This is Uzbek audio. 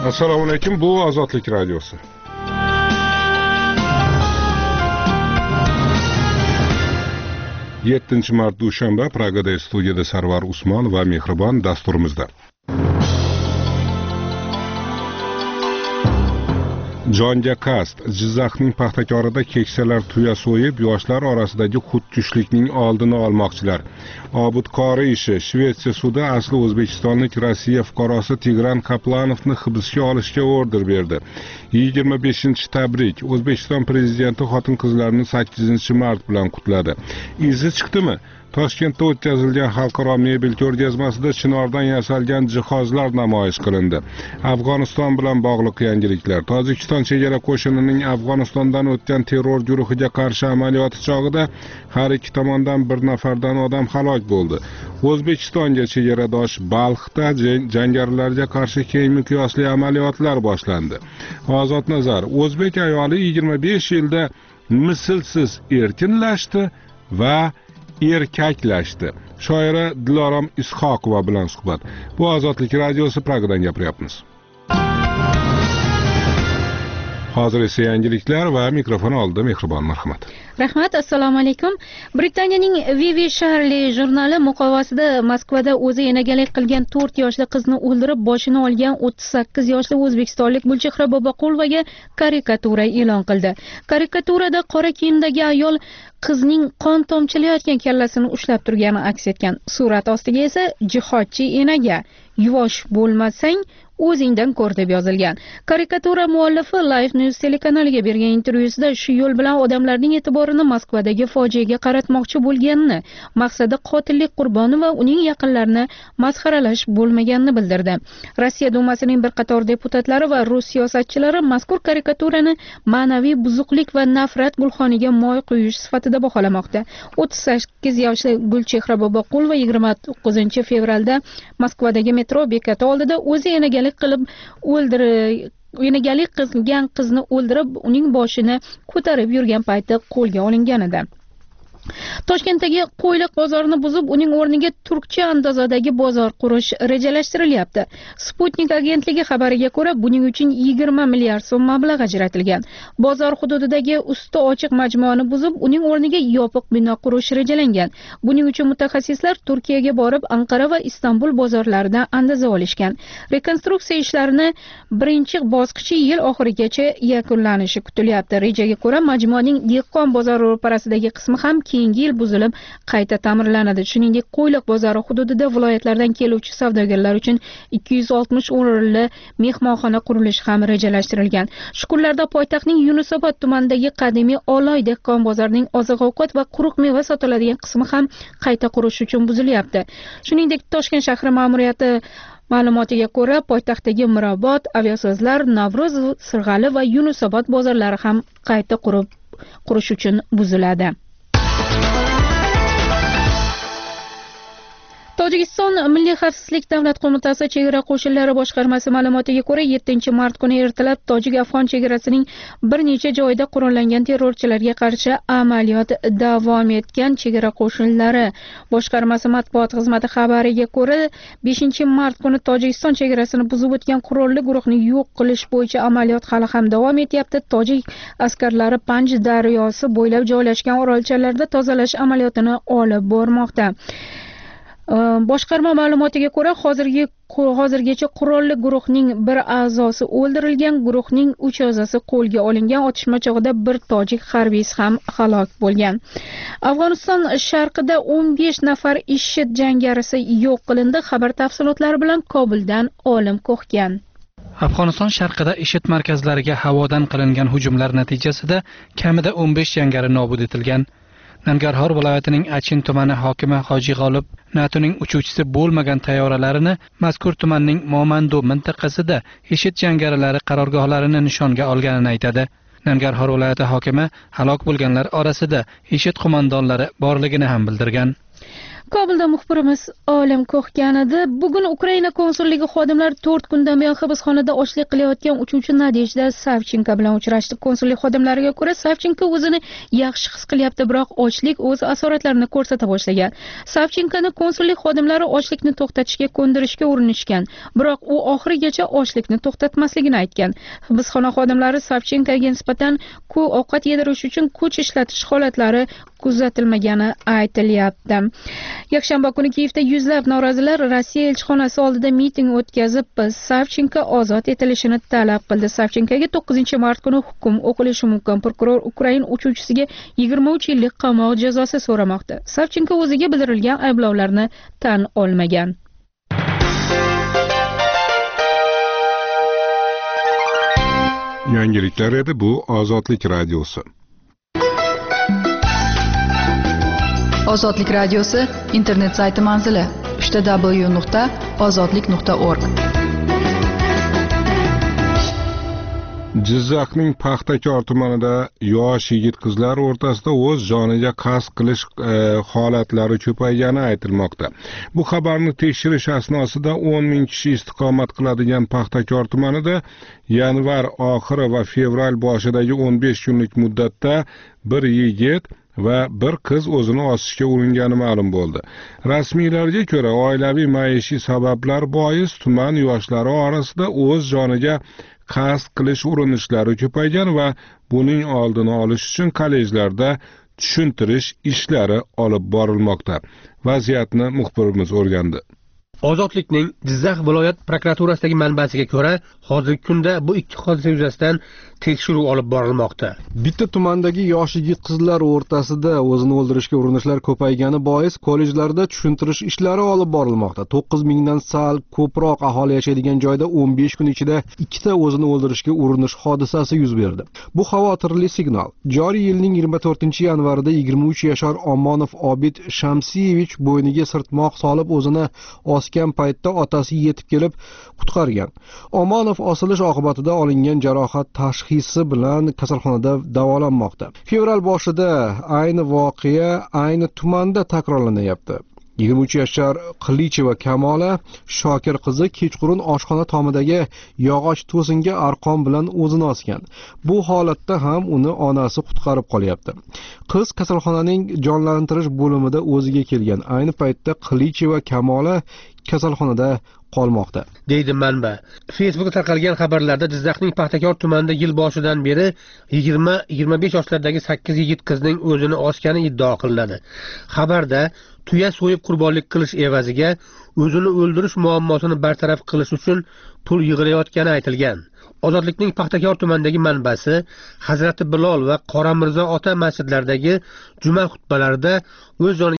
Assalomu alaykum, bu Ozodlik radiosi. Yettinchi mart dushanba, Pragada studiyada Sarvar Usmon va Mehribon dasturimizda. Jonga qasd. Jizzaxning Paxtakorida keksalar tuya so'yib, yoshlar orasidagi xudkushlikning oldini olmoqchilar. Obid Qori ishi. Shvetsiya sudi asli o'zbekistonlik Rossiya fuqarosi Tigran Kaplanovni hibsga olishga order berdi. 25-tabrik. O'zbekiston prezidenti xotin-qizlarni 8-mart bilan qutladi. Izi chiqdimi? Toshkentda o'tkazilgan xalqaro mebel ko'rgazmasida chinordan yasalgan jihozlar namoyish qilindi. Afg'oniston bilan bog'liq yangiliklar. Tojikiston chegara qo'shinining Afg'onistondan o'tgan terror guruhiga qarshi amaliyoti chog'ida har ikki tomondan bir nafardan odam halok bo'ldi. O'zbekistonga chegaradosh Balxda jangarilarga qarshi keng miqyosli amaliyotlar boshlandi. Ozod Nazar: o'zbek ayoli 25 yilda mislsiz erkinlashdi va erkaklashdi. Shoira Dilorom Ishoqova bilan suhbat. Bu Ozodlik radiosi, Pragadan gapiryapmiz. Hozir esa yangiliklar va mikrofon oldida Mehribon, marhamat. Rahmat, assalomu alaykum. Britaniyaning Vivi Sharli jurnali muqovasida Moskvada o'zi enagalik qilgan 4 yoshli qizni o'ldirib, boshini olgan 38 yoshli o'zbekistonlik Gulchehra Boboqulovaga karikatura e'lon qildi. Karikaturada qora kiyimdagi ayol qizning qon tomchilayotgan kallasini ushlab turgani aks etgan. Surat ostiga esa jihodchi enaga, yuvosh bo'lmasang o'zingdan ko'r deb yozilgan. Karikatura muallifi Live News telekanaliga bergan intervyusida shu yo'l bilan odamlarning e'tiborini Moskvadagi fojiaga qaratmoqchi bo'lganini, maqsadi qotillik qurboni va uning yaqinlarini masxaralash bo'lmaganini bildirdi. Rossiya Dumasining bir qator deputatlari va rus siyosatchilari mazkur karikaturani ma'naviy buzuqlik va nafrat gulxoniga moy quyish sifatida baholamoqda. 38 yoshli Gulchehra Boboqulova 29 fevralda Moskvadagi metro bekati oldida o'zi enagalik qilgan qizni o'ldirib, uning boshini ko'tarib yurgan payti qo'lga olingan edi. Toshkentdagi Qo'yliq bozorini buzib, uning o'rniga turkcha andozadagi bozor qurish rejalashtirilyapti. Sputnik agentligi xabariga ko'ra, buning uchun 20 milliard so'm mablag' ajratilgan. Bozor hududidagi usti ochiq majmuani buzib, uning o'rniga yopiq bino qurish rejalangan. Buning uchun mutaxassislar Turkiyaga borib, Anqara va Istanbul bozorlaridan andoza olishgan. Rekonstruksiya ishlarini birinchi bosqichi yil oxirigacha yakunlanishi kutilyapti. Rejaga ko'ra, majmuaning Dehqon bozori ro'parasidagi qismi ham keyingi yil buzilib qayta ta'mirlanadi. Shuningdek, Qo'yliq bozori hududida viloyatlardan keluvchi savdogarlar uchun 260 o'rinli mehmonxona qurilishi ham rejalashtirilgan. Shu kunlarda poytaxtning Yunusobod tumanidagi qadimiy Oloy dehqon bozorining oziq-ovqat va quruq meva sotiladigan qismi ham qayta qurish uchun buzilyapti. Shuningdek, Toshkent shahri ma'muriyati ma'lumotiga ko'ra, poytaxtdagi Mirobod, Aviasozlar, Navro'z, Sirg'ali va Yunusobod bozorlari ham qayta qurish uchun buziladi. Tojikiston Milliy xavfsizlik davlat qo'mitasi chegara qo'shinlari boshqarmasi ma'lumotiga ko'ra, 7-mart kuni ertalab tojik-afg'on chegarasining bir necha joyida qurollangan terrorchilarga qarshi amaliyot davom etgan. Chegara qo'shinlari boshqarmasi matbuot xizmati xabariga ko'ra, 5-mart kuni Tojikiston chegarasini buzib o'tgan qurolli guruhni yo'q qilish bo'yicha amaliyot hali ham davom etyapti. Tojik askarlari Panj daryosi bo'ylab joylashgan orolchalarda tozalash amaliyotini olib bormoqda. Boshqarma ma'lumotiga ko'ra, hozirgacha qurolli guruhning bir a'zosi o'ldirilgan, guruhning 3 a'zosi qo'lga olingan. Otishma chog'ida bir tojik harbiysi ham halok bo'lgan. Afg'oniston sharqida 15 nafar IShID jangarisi yo'q qilindi. Xabar tafsilotlari bilan Kobuldan Olim Ko'xgan. Afg'oniston sharqida IShID markazlariga havodan qilingan hujumlar natijasida kamida 15 jangari nobud etilgan. Nangarhor viloyatining Achin tumani hokimi Hoji G'olib NATOning uchuvchisi bo'lmagan tayyoralarini mazkur tumanning Momando mintaqasida IShID jangarilari qarorgohlarini nishonga olganini aytadi. Nangarhor viloyati hokimi halok bo'lganlar orasida IShID qo'mondonlari borligini ham bildirgan. Kobulda muxbirimiz Olim Ko'xganida bugun Ukraina konsulligi xodimlari 4 kundan buyon hibsxonada ochlik qilayotgan uchuvchi Nadejda Savchenko bilan uchrashdi. Konsullik xodimlariga ko'ra, Savchenko o'zini yaxshi his qilyapti, biroq ochlik o'z asoratlarini ko'rsata boshlagan. Savchenkoni konsullik xodimlari ochlikni to'xtatishga ko'ndirishga urinishgan, biroq u oxirigacha ochlikni to'xtatmasligini aytgan. Hibsxona xodimlari Savchenkoga nisbatan ovqat yedirish uchun kuch ishlatish holatlari kuzatilmagani aytilyapti. Yakshanba kuni Kiyevda yuzlab norozilar Rossiya elchixonasi oldida miting o'tkazib, Savchenko ozod etilishini talab qildi. Savchenkoga 9-mart kuni hukm o'qilishi mumkin. Prokuror Ukraina uchuvchisiga 23 yillik qamoq jazosi so'ramoqda. Savchenko o'ziga bildirilgan ayblovlarni tan olmagan. Yangiliklar edi bu Ozodlik radiosi. Ozodlik radiosi internet sayti manzili www.ozodlik.org. Jizzaxning Paxtakor tumanida yosh yigit-qizlar o'rtasida o'z joniga qasd qilish holatlari ko'paygani aytilmoqda. Bu xabarni tekshirish asnosida 10 ming kishi istiqomat qiladigan Paxtakor tumanida yanvar oxiri va fevral boshidagi 15 kunlik muddatda bir yigit va bir qiz o'zini osishga uringani ma'lum bo'ldi. Rasmiylarga ko'ra, oilaviy maishiy sabablar bois tuman yoshlari orasida o'z joniga qasd qilish urinishlari ko'paygan va buning oldini olish uchun kollejlarda tushuntirish ishlari olib borilmoqda. Vaziyatni muxbirimiz o'rgandi. Ozodlikning Jizzax viloyat prokuraturasidagi manbasiga ko'ra, hozirgi kunda bu ikki hodisa yuzasidan tekshiruv olib borilmoqda. Bitta tumandagi yosh yigit-qizlar o'rtasida o'zini o'ldirishga urinishlar ko'paygani bois kollejlarda tushuntirish ishlari olib borilmoqda. 9 mingdan sal ko'proq aholi yashaydigan joyda 15 kun ichida ikkita o'zini o'ldirishga urinish hodisasi yuz berdi. Bu xavotirli signal. Joriy yilning 24-yanvarida 23 yashar Omonov Obid Shamsiyevich bo'yniga sirtmoq solib o'zini osgan paytda otasi yetib kelib qutqargan. Omonov osilish oqibatida olingan jarohat tashxisi bilan kasalxonada davolanmoqda. Fevral boshida ayni voqea ayni tumanda takrorlanyapti. 23 yashar Qilicheva Kamola Shokir qizi kechqurun oshxona tomidagi yog'och to'singa arqon bilan o'zini osgan. Bu holatda ham uni onasi qutqarib qolyapti. Qiz kasalxonaning jonlantirish bo'limida o'ziga kelgan. Ayni paytda Qilicheva Kamola kasalxonada qolmoqda, deydi manba. Facebookda tarqalgan xabarlarda Jizzaxning Paxtakor tumanida yil boshidan beri 20-25 yoshlardagi 8 yigit qizning o'zini osgani iddao qilinadi. Xabarda tuya so'yib qurbonlik qilish evaziga o'zini o'ldirish muammosini bartaraf qilish uchun pul yig'ilayotgani aytilgan. Ozodlikning Paxtakor tumanidagi manbasi Hazrati Bilol va Qora Mirzo ota masjidlaridagi juma xutbalarida o'z